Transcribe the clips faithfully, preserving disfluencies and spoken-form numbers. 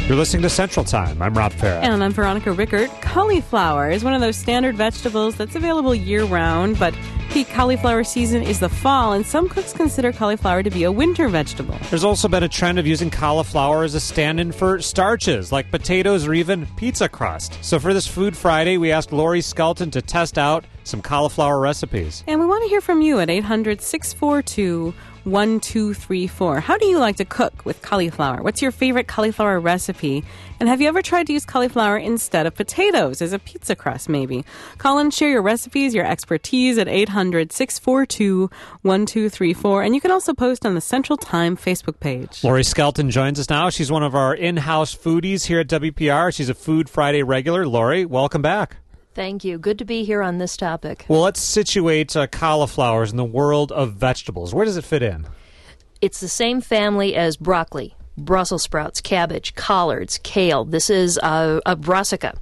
You're listening to Central Time. I'm Rob Farah. And I'm Veronica Rickert. Cauliflower is one of those standard vegetables that's available year-round, but peak cauliflower season is the fall, and some cooks consider cauliflower to be a winter vegetable. There's also been a trend of using cauliflower as a stand-in for starches, like potatoes or even pizza crust. So for this Food Friday, we asked Lori Skelton to test out some cauliflower recipes. And we want to hear from you at eight hundred, six four two, one two three four. How do you like to cook with cauliflower? What's your favorite cauliflower recipe? And have you ever tried to use cauliflower instead of potatoes as a pizza crust, maybe? Call and share your recipes, your expertise at eight hundred, six four two, one two three four. And you can also post on the Central Time Facebook page. Lori Skelton joins us now. She's one of our in-house foodies here at W P R. She's a Food Friday regular. Lori, welcome back. Thank you. Good to be here on this topic. Well, let's situate uh, cauliflowers in the world of vegetables. Where does it fit in? It's the same family as broccoli, Brussels sprouts, cabbage, collards, kale. This is uh, a brassica.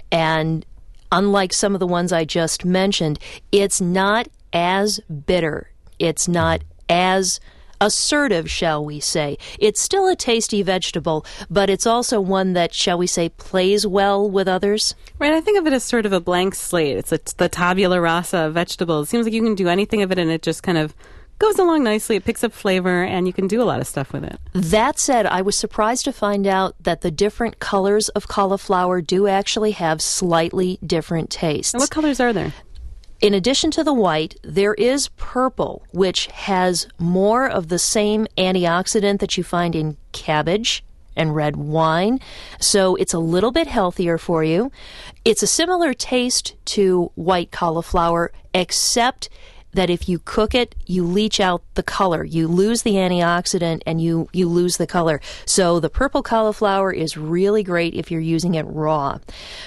And unlike some of the ones I just mentioned, it's not as bitter. It's not as assertive, shall we say. It's still a tasty vegetable, but it's also one that, shall we say, plays well with others. Right, I think of it as sort of a blank slate. It's, it's the tabula rasa of vegetables. It seems like you can do anything of it and it just kind of goes along nicely. It picks up flavor and you can do a lot of stuff with it. That said, I was surprised to find out that the different colors of cauliflower do actually have slightly different tastes. And what colors are there? In addition to the white, there is purple, which has more of the same antioxidant that you find in cabbage and red wine. So it's a little bit healthier for you. It's a similar taste to white cauliflower, except that if you cook it, you leach out the color. You lose the antioxidant and you, you lose the color. So the purple cauliflower is really great if you're using it raw.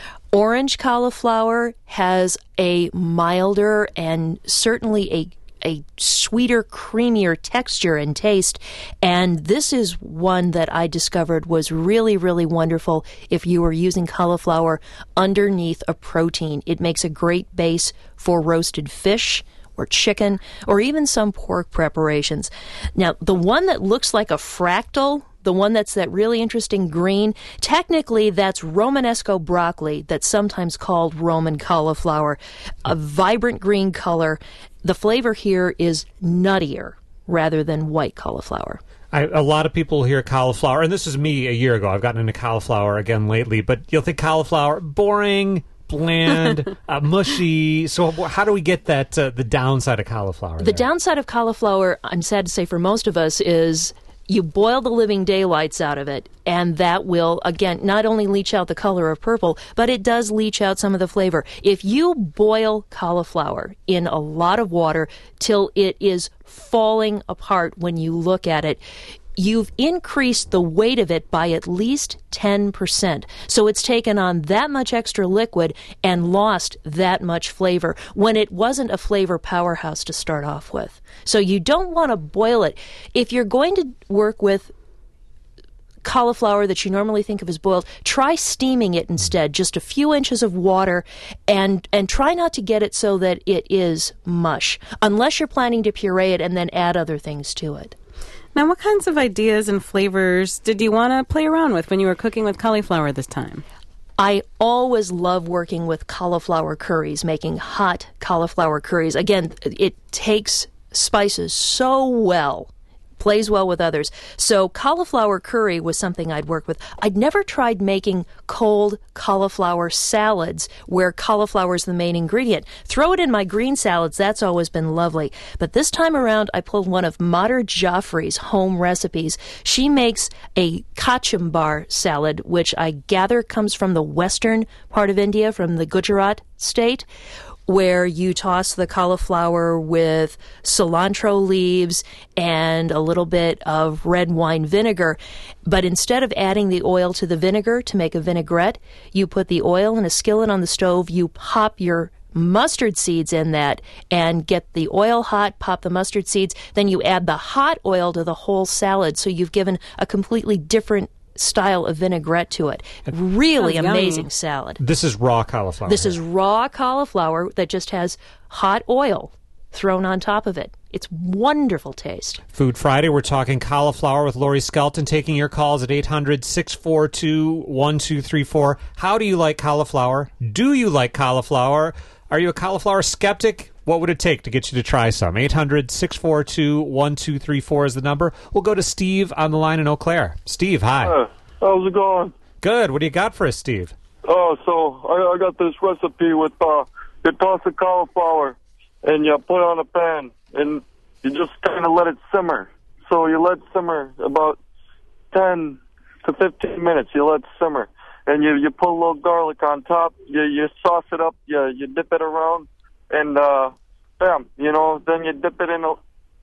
Orange cauliflower has a milder and certainly a a sweeter, creamier texture and taste, and this is one that I discovered was really, really wonderful if you were using cauliflower underneath a protein. It makes a great base for roasted fish or chicken or even some pork preparations. Now, the one that looks like a fractal, the one that's that really interesting green, technically that's Romanesco broccoli, that's sometimes called Roman cauliflower, a vibrant green color. The flavor here is nuttier rather than white cauliflower. I, a lot of people hear cauliflower, and this is me a year ago. I've gotten into cauliflower again lately, but you'll think cauliflower, boring, bland, uh, mushy. So how do we get that, uh, the downside of cauliflower? The there? downside of cauliflower, I'm sad to say for most of us, is you boil the living daylights out of it, and that will, again, not only leach out the color of purple, but it does leach out some of the flavor. If you boil cauliflower in a lot of water till it is falling apart when you look at it, you've increased the weight of it by at least ten percent. So it's taken on that much extra liquid and lost that much flavor when it wasn't a flavor powerhouse to start off with. So you don't want to boil it. If you're going to work with cauliflower that you normally think of as boiled, try steaming it instead, just a few inches of water, and and try not to get it so that it is mush, unless you're planning to puree it and then add other things to it. Now, what kinds of ideas and flavors did you want to play around with when you were cooking with cauliflower this time? I always love working with cauliflower curries, making hot cauliflower curries. Again, it takes spices so well, plays well with others. So cauliflower curry was something I'd work with. I'd never tried making cold cauliflower salads where cauliflower is the main ingredient. Throw it in my green salads. That's always been lovely. But this time around, I pulled one of Mater Jaffrey's home recipes. She makes a kachumbar salad, which I gather comes from the western part of India, from the Gujarat state, where you toss the cauliflower with cilantro leaves and a little bit of red wine vinegar. But instead of adding the oil to the vinegar to make a vinaigrette, you put the oil in a skillet on the stove, you pop your mustard seeds in that and get the oil hot, pop the mustard seeds, then you add the hot oil to the whole salad. So you've given a completely different style of vinaigrette to it. Really Sounds amazing yummy. salad. This is raw cauliflower. This is raw cauliflower that just has hot oil thrown on top of it. It's wonderful taste. Food Friday, we're talking cauliflower with Lori Skelton, taking your calls at eight hundred, six four two, one two three four. How do you like cauliflower? Do you like cauliflower? Are you a cauliflower skeptic? What would it take to get you to try some? eight hundred, six four two, one two three four is the number. We'll go to Steve on the line in Eau Claire. Steve, hi. Uh, how's it going? Good. What do you got for us, Steve? Oh, so I, I got this recipe with, uh, you toss the cauliflower and you put it on a pan and you just kind of let it simmer. So you let it simmer about ten to fifteen minutes. You let it simmer. And you, you put a little garlic on top. You, you sauce it up. You, you dip it around. And, uh, bam, you know, then you dip it in a...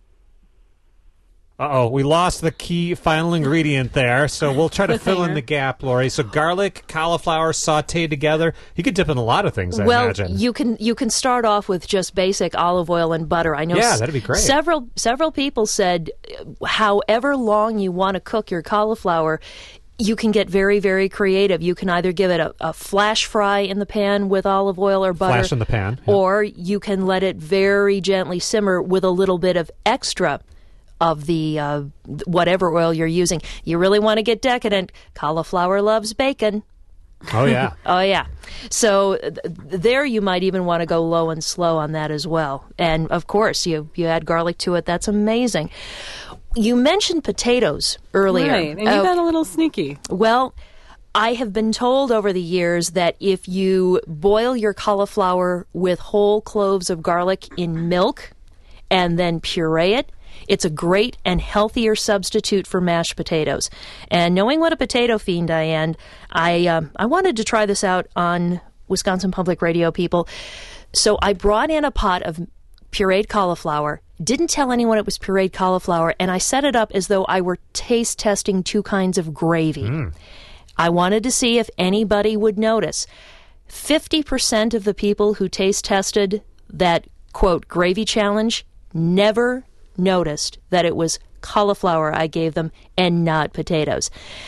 Uh-oh, we lost the key final ingredient there, so we'll try to fill in the gap, Lori. So garlic, cauliflower, sautéed together. You could dip in a lot of things, I well, imagine. you can you can start off with just basic olive oil and butter. I know. Yeah, that'd be great. Several several people said, however long you want to cook your cauliflower, you can get very, very creative. You can either give it a, a flash fry in the pan with olive oil or butter. Flash in the pan. Yeah. Or you can let it very gently simmer with a little bit of extra of the uh, whatever oil you're using. You really want to get decadent. Cauliflower loves bacon. Oh, yeah. Oh, yeah. So th- there you might even want to go low and slow on that as well. And, of course, you, you add garlic to it. That's amazing. You mentioned potatoes earlier. Right, and you uh, got a little sneaky. Well, I have been told over the years that if you boil your cauliflower with whole cloves of garlic in milk and then puree it, it's a great and healthier substitute for mashed potatoes. And knowing what a potato fiend I am, I, um, I wanted to try this out on Wisconsin Public Radio, people. So I brought in a pot of pureed cauliflower, didn't tell anyone it was pureed cauliflower, and I set it up as though I were taste testing two kinds of gravy. Mm. I wanted to see if anybody would notice. fifty percent of the people who taste tested that, quote, gravy challenge never noticed that it was cauliflower I gave them and not potatoes.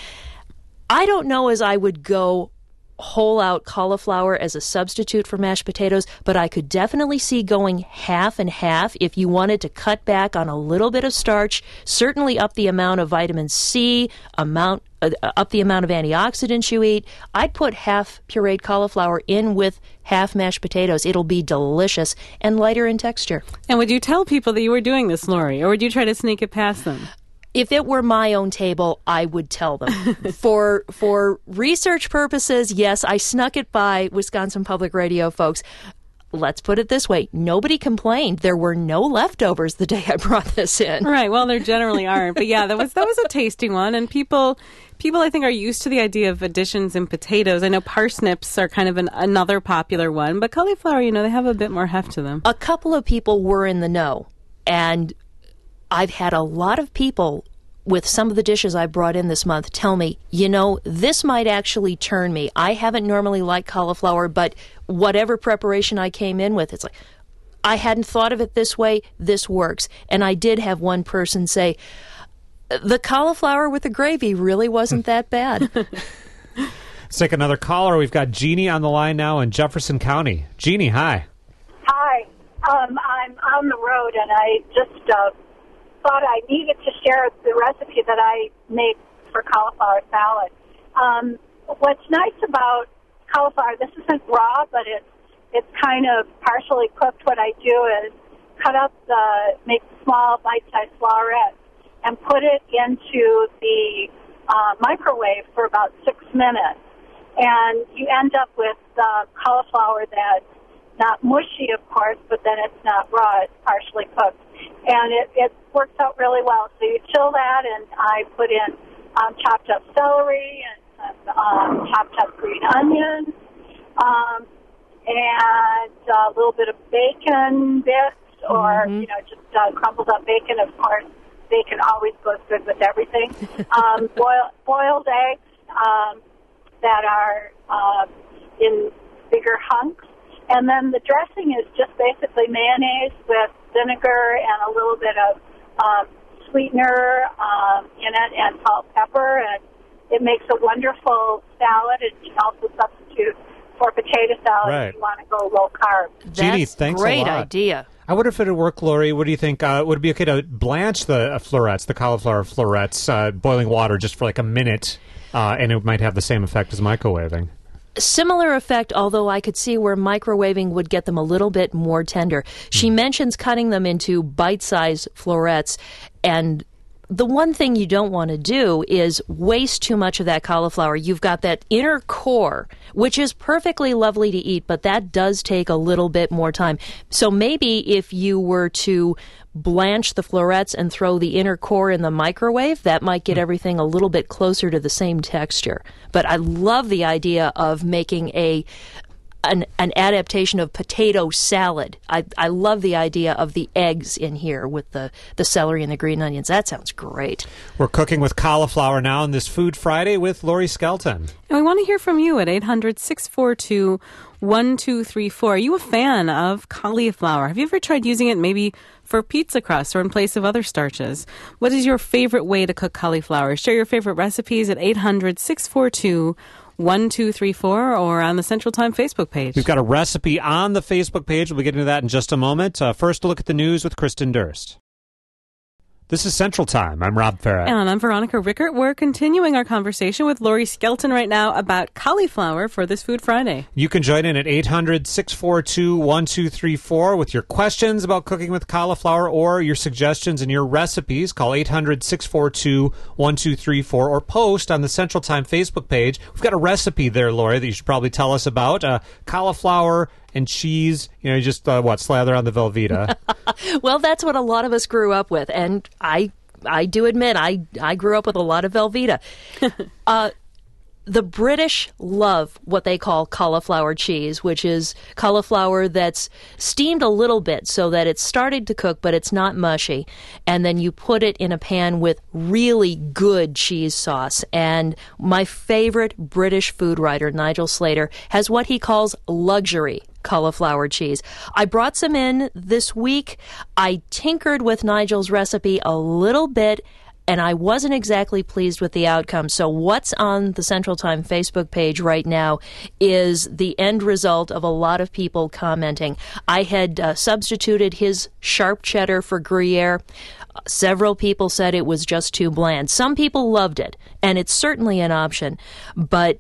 I don't know as I would go whole out cauliflower as a substitute for mashed potatoes, but I could definitely see going half and half if you wanted to cut back on a little bit of starch, certainly up the amount of vitamin C, amount uh, up the amount of antioxidants you eat. I'd put half pureed cauliflower in with half mashed potatoes. It'll be delicious and lighter in texture. And would you tell people that you were doing this, Lori, or would you try to sneak it past them? If it were my own table, I would tell them. for for research purposes, yes, I snuck it by Wisconsin Public Radio folks. Let's put it this way. Nobody complained. There were no leftovers the day I brought this in. Right. Well, there generally aren't. But yeah, that was that was a tasty one. And people, people I think, are used to the idea of additions in potatoes. I know parsnips are kind of an, another popular one. But cauliflower, you know, they have a bit more heft to them. A couple of people were in the know. And I've had a lot of people with some of the dishes I brought in this month tell me, you know, this might actually turn me. I haven't normally liked cauliflower, but whatever preparation I came in with, it's like, I hadn't thought of it this way. This works. And I did have one person say, the cauliflower with the gravy really wasn't that bad. Let's take another caller. We've got Jeannie on the line now in Jefferson County. Jeannie, hi. Hi. Um, I'm on the road, and I just uh, thought I needed to share the recipe that I made for cauliflower salad. Um, what's nice about cauliflower, this isn't raw, but it's it's kind of partially cooked. What I do is cut up the, make small bite-sized flowerets and put it into the uh, microwave for about six minutes. And you end up with uh, cauliflower that's not mushy, of course, but then it's not raw. It's partially cooked. And it, it works out really well. So you chill that, and I put in um, chopped up celery and um, chopped up green onions, um, and a little bit of bacon bits, or, mm-hmm. you know, just uh, crumbled up bacon. Of course, bacon always goes good with everything. um, boil, boiled eggs um, that are uh, in bigger hunks. And then the dressing is just basically mayonnaise with vinegar and a little bit of um, sweetener um, in it and salt, pepper, and it makes a wonderful salad. And you can also substitute for potato salad Right. if you want to go low carb. Jeannie, That's thanks a great lot. idea. I wonder if it would work, Lori. What do you think? Uh, would it be okay to blanch the uh, florets, the cauliflower florets, uh, boiling water just for like a minute, uh, and it might have the same effect as microwaving? Similar effect, although I could see where microwaving would get them a little bit more tender. She mentions cutting them into bite-sized florets, and the one thing you don't want to do is waste too much of that cauliflower. You've got that inner core, which is perfectly lovely to eat, but that does take a little bit more time. So maybe if you were to blanch the florets and throw the inner core in the microwave, that might get everything a little bit closer to the same texture. But I love the idea of making a An, an adaptation of potato salad. I, I love the idea of the eggs in here with the, the celery and the green onions. That sounds great. We're cooking with cauliflower now on this Food Friday with Lori Skelton. And we want to hear from you at eight hundred, six four two, one two three four. Are you a fan of cauliflower? Have you ever tried using it maybe for pizza crust or in place of other starches? What is your favorite way to cook cauliflower? Share your favorite recipes at eight hundred, six four two, one two three four or on the Central Time Facebook page. We've got a recipe on the Facebook page. We'll get into that in just a moment. Uh, first, a look at the news with Kristen Durst. This is Central Time. I'm Rob Farrett. And I'm Veronica Rickert. We're continuing our conversation with Lori Skelton right now about cauliflower for this Food Friday. You can join in at eight hundred, six four two, one two three four with your questions about cooking with cauliflower or your suggestions and your recipes. Call eight hundred, six four two, one two three four or post on the Central Time Facebook page. We've got a recipe there, Lori, that you should probably tell us about. Uh, cauliflower and cheese, you know, you just, uh, what, slather on the Velveeta. Well, that's what a lot of us grew up with, and I I do admit I, I grew up with a lot of Velveeta. uh, the British love what they call cauliflower cheese, which is cauliflower that's steamed a little bit so that it's started to cook, but it's not mushy. And then you put it in a pan with really good cheese sauce. And my favorite British food writer, Nigel Slater, has what he calls luxury cauliflower cheese. I brought some in this week. I tinkered with Nigel's recipe a little bit, and I wasn't exactly pleased with the outcome. So what's on the Central Time Facebook page right now is the end result of a lot of people commenting. I had uh, substituted his sharp cheddar for Gruyere. Uh, several people said it was just too bland. Some people loved it, and it's certainly an option. But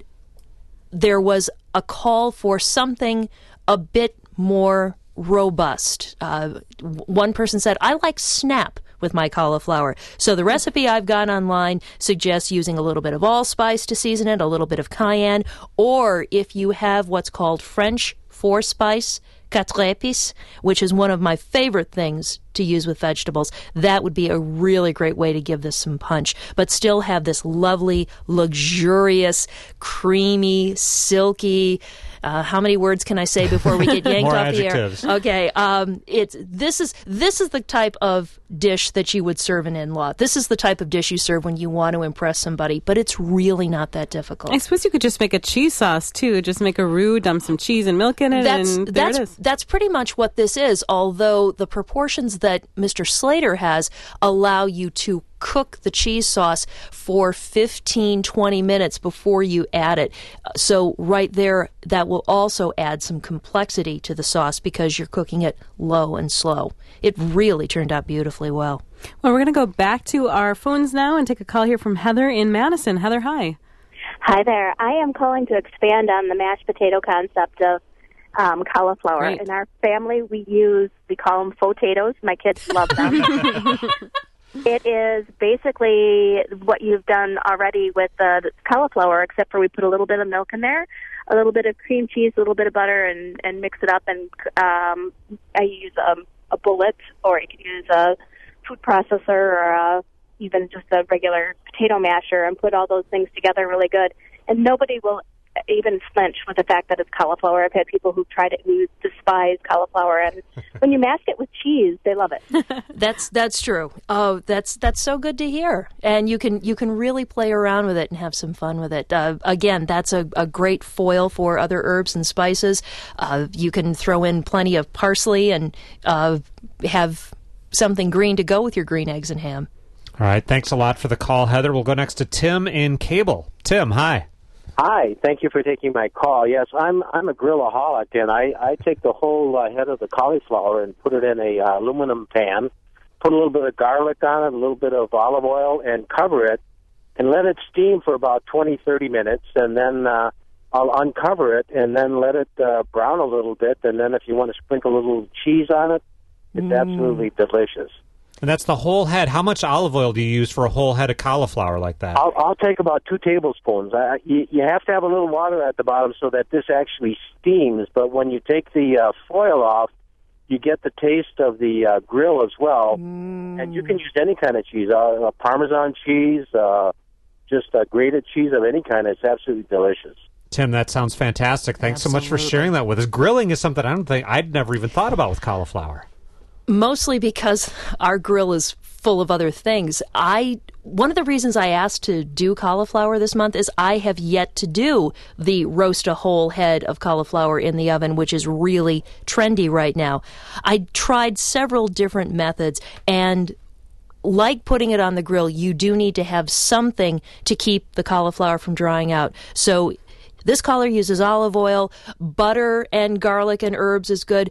there was a call for something a bit more robust. Uh, one person said, I like snap with my cauliflower. So the recipe I've got online suggests using a little bit of allspice to season it, a little bit of cayenne, or if you have what's called French four-spice, quatre épices, which is one of my favorite things to use with vegetables, that would be a really great way to give this some punch, but still have this lovely, luxurious, creamy, silky, Uh, how many words can I say before we get yanked More off adjectives. the air? Okay, um, it's this is this is the type of dish that you would serve an in-law. This is the type of dish you serve when you want to impress somebody, but it's really not that difficult. I suppose you could just make a cheese sauce, too. Just make a roux, dump some cheese and milk in it, That's and there that's it is. that's pretty much what this is. Although the proportions that Mister Slater has allow you to cook the cheese sauce for fifteen, twenty minutes before you add it. So right there, that will also add some complexity to the sauce because you're cooking it low and slow. It really turned out beautifully well. Well, we're going to go back to our phones now and take a call here from Heather in Madison. Heather, hi. Hi there. I am calling to expand on the mashed potato concept of um, cauliflower. Great. In our family, we use, we call them potatoes. My kids love them. It is basically what you've done already with the, the cauliflower, except for we put a little bit of milk in there, a little bit of cream cheese, a little bit of butter, and, and mix it up. And um, I use um, a bullet, or you can use a food processor, or a, even just a regular potato masher, and put all those things together really good. And nobody will even flinch with the fact that it's cauliflower. I've had people who've tried it who despise cauliflower, and when you mask it with cheese, they love it. That's that's true. Oh, that's that's so good to hear. And you can you can really play around with it and have some fun with it. Uh, again, that's a, a great foil for other herbs and spices. Uh, you can throw in plenty of parsley and uh, have something green to go with your green eggs and ham. All right. Thanks a lot for the call, Heather. We'll go next to Tim in Cable. Tim, hi. Hi, thank you for taking my call. Yes, I'm I'm a grillaholic, and I, I take the whole uh, head of the cauliflower and put it in a uh, aluminum pan, put a little bit of garlic on it, a little bit of olive oil, and cover it, and let it steam for about twenty, thirty minutes, and then uh, I'll uncover it, and then let it uh, brown a little bit, and then if you want to sprinkle a little cheese on it, it's mm. absolutely delicious. And that's the whole head. How much olive oil do you use for a whole head of cauliflower like that? I'll, I'll take about two tablespoons. I, you, you have to have a little water at the bottom so that this actually steams, but when you take the uh, foil off, you get the taste of the uh, grill as well. Mm. And you can use any kind of cheese, uh, Parmesan cheese, uh, just uh, grated cheese of any kind. It's absolutely delicious. Tim, that sounds fantastic. Thanks Absolutely. so much for sharing that with us. Grilling is something I don't think I'd never even thought about with cauliflower. Mostly because our grill is full of other things. I one of the reasons I asked to do cauliflower this month is I have yet to do the roast a whole head of cauliflower in the oven, which is really trendy right now. I tried several different methods, and like putting it on the grill, you do need to have something to keep the cauliflower from drying out. So this caller uses olive oil, butter and garlic and herbs is good.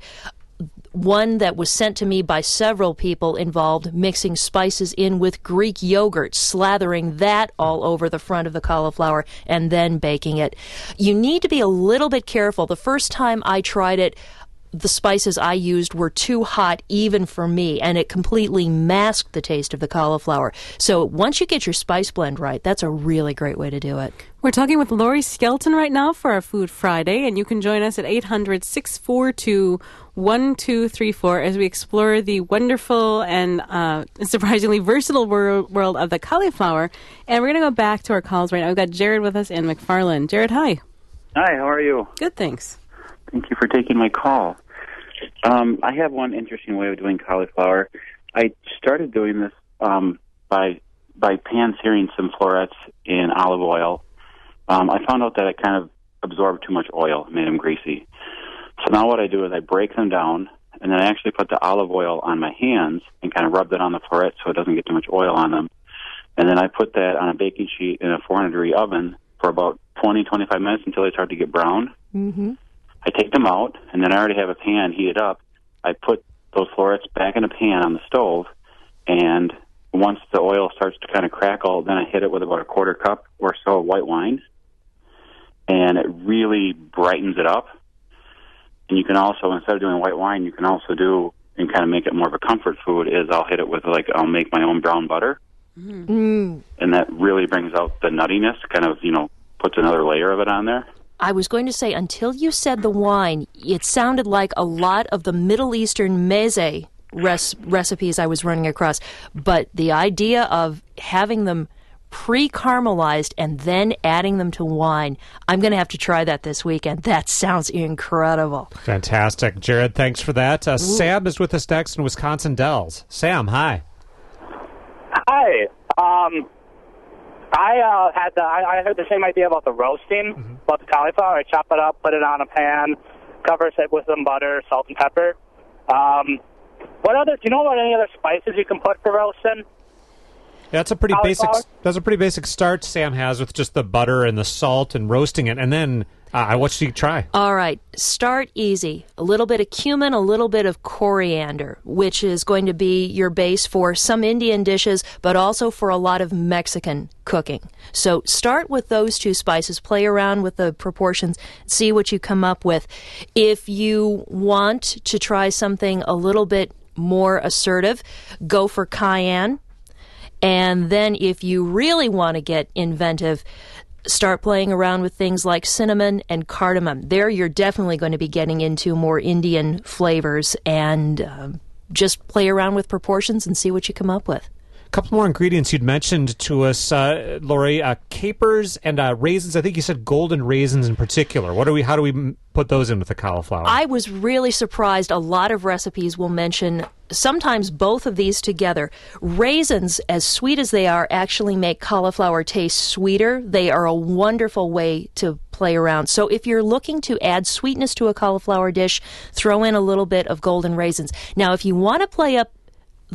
One that was sent to me by several people involved mixing spices in with Greek yogurt, slathering that all over the front of the cauliflower, and then baking it. You need to be a little bit careful. The first time I tried it, the spices I used were too hot even for me, and it completely masked the taste of the cauliflower. So once you get your spice blend right, that's a really great way to do it. We're talking with Lori Skelton right now for our Food Friday, and you can join us at eight hundred, six four two, one two three four as we explore the wonderful and uh, surprisingly versatile wor- world of the cauliflower. And we're going to go back to our calls right now. We've got Jared with us in McFarland. Jared, hi. Hi, how are you? Good, thanks. Thank you for taking my call. Um, I have one interesting way of doing cauliflower. I started doing this um, by by pan-searing some florets in olive oil. Um, I found out that it kind of absorbed too much oil, made them greasy. So now what I do is I break them down, and then I actually put the olive oil on my hands and kind of rub that on the floret so it doesn't get too much oil on them. And then I put that on a baking sheet in a four hundred degree oven for about twenty, twenty-five minutes until they start to get brown. Mm-hmm. I take them out, and then I already have a pan heated up. I put those florets back in a pan on the stove, and once the oil starts to kind of crackle, then I hit it with about a quarter cup or so of white wine, and it really brightens it up. And you can also, instead of doing white wine, you can also do, and kind of make it more of a comfort food, is I'll hit it with, like, I'll make my own brown butter, mm. and that really brings out the nuttiness, kind of, you know, puts another layer of it on there. I was going to say, until you said the wine, it sounded like a lot of the Middle Eastern meze res- recipes I was running across. But the idea of having them pre-caramelized and then adding them to wine, I'm going to have to try that this weekend. That sounds incredible. Fantastic. Jared, thanks for that. Uh, Sam is with us next in Wisconsin Dells. Sam, hi. Hi. Um... I uh, had the. I, I heard the same idea about the roasting, mm-hmm. about the cauliflower. I chop it up, put it on a pan, cover it with some butter, salt, and pepper. Um, what other? Do you know about any other spices you can put for roasting? Yeah, that's a pretty basic. That's a pretty basic start Sam has with just the butter and the salt and roasting it, and then uh, what should you try? All right, start easy. A little bit of cumin, a little bit of coriander, which is going to be your base for some Indian dishes, but also for a lot of Mexican cooking. So start with those two spices, play around with the proportions, see what you come up with. If you want to try something a little bit more assertive, go for cayenne. And then if you really want to get inventive, start playing around with things like cinnamon and cardamom. There you're definitely going to be getting into more Indian flavors, and um, just play around with proportions and see what you come up with. A couple more ingredients you'd mentioned to us, uh, Lori. Uh, capers and uh, raisins. I think you said golden raisins in particular. What do we? How do we m- put those in with the cauliflower? I was really surprised. A lot of recipes will mention sometimes both of these together. Raisins, as sweet as they are, actually make cauliflower taste sweeter. They are a wonderful way to play around. So if you're looking to add sweetness to a cauliflower dish, throw in a little bit of golden raisins. Now, if you want to play up the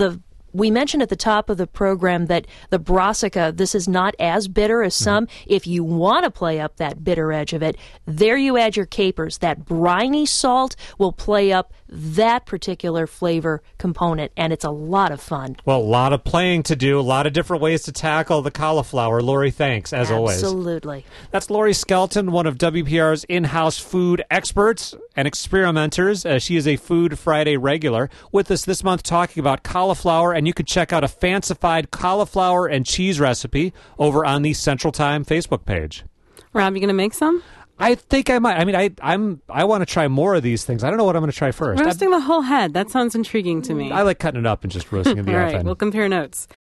we mentioned at the top of the program that the brassica, this is not as bitter as some. Mm-hmm. If you want to play up that bitter edge of it, there you add your capers. That briny salt will play up that particular flavor component, and it's a lot of fun. Well, a lot of playing to do, a lot of different ways to tackle the cauliflower. Lori, thanks, as always. Absolutely. That's Lori Skelton, one of W P R's in-house food experts and experimenters. Uh, she is a Food Friday regular with us this month talking about cauliflower, and you can check out a fancified cauliflower and cheese recipe over on the Central Time Facebook page. Rob, you going to make some? I think I might. I mean, I I'm I want to try more of these things. I don't know what I'm going to try first. Roasting I'm, the whole head. That sounds intriguing to me. I like cutting it up and just roasting in the All oven. right, we'll compare notes.